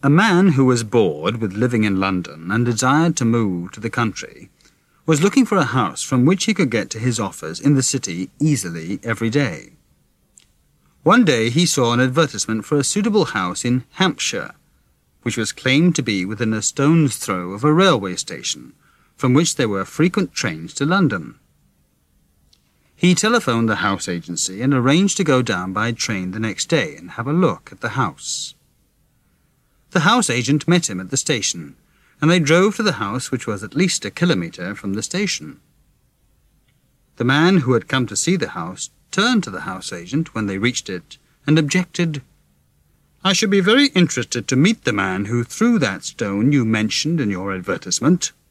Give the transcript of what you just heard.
A man who was bored with living in London and desired to move to the country was looking for a house from which he could get to his office in the city easily every day. One day he saw an advertisement for a suitable house in Hampshire, which was claimed to be within a stone's throw of a railway station, from which there were frequent trains to London. He telephoned the house agency and arranged to go down by train the next day and have a look at the house. The house agent met him at the station, and they drove to the house, which was at least a kilometre from the station. The man who had come to see the house turned to the house agent when they reached it and objected. "I should be very interested to meet the man who threw that stone you mentioned in your advertisement."